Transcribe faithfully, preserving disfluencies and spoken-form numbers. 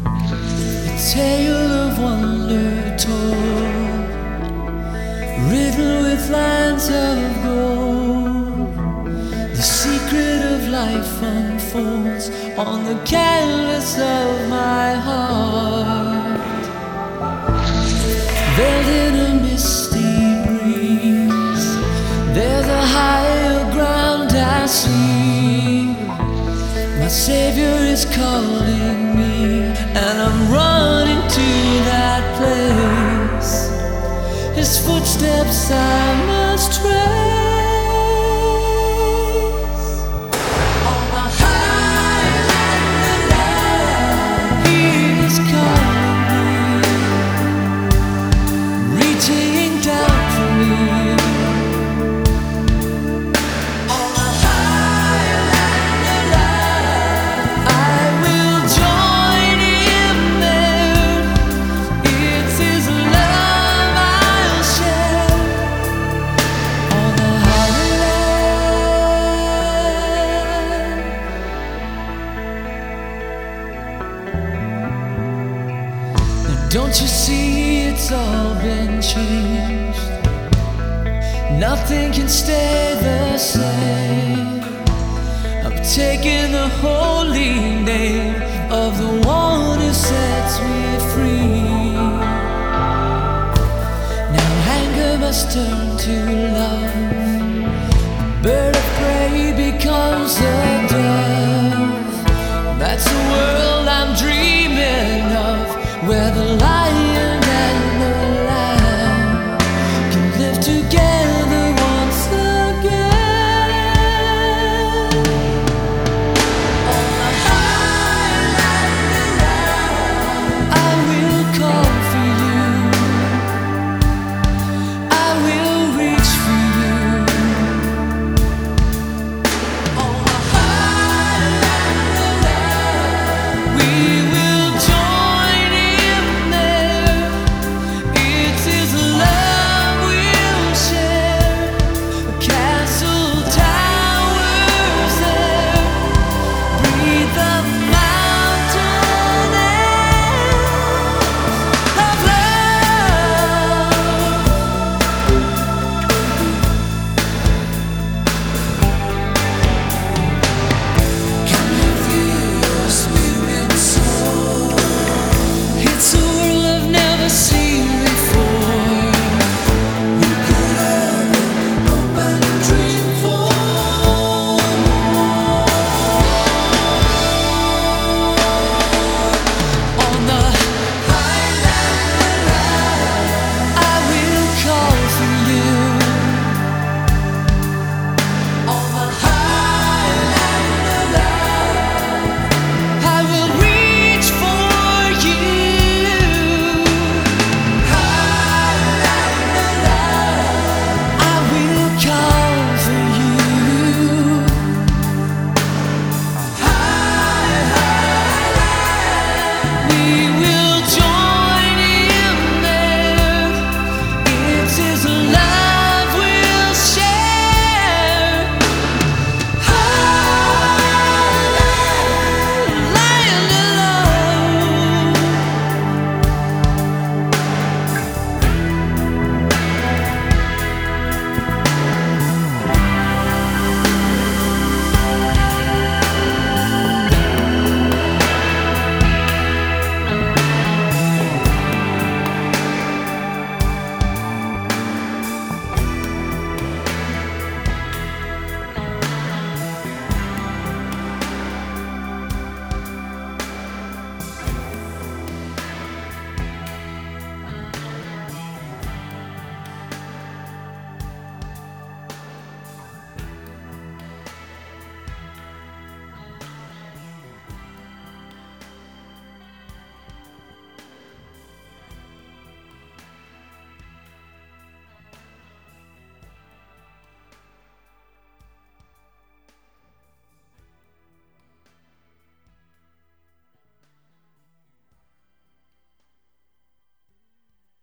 A tale of wonder told, written with lines of gold. The secret of life unfolds on the canvas of my heart. Veiled in a misty breeze, there's a higher ground I see. My Savior is calling me, and I'm running to that place. His footsteps I must trace. On the highland land, He is calling me, reaching down for me. On the highland land, I will join Him there. It's His love I'll share. On the highland. Don't you see it's all been changed? Nothing can stay the same. I'm taking the holy name of the one who sets me free. Now anger must turn to love,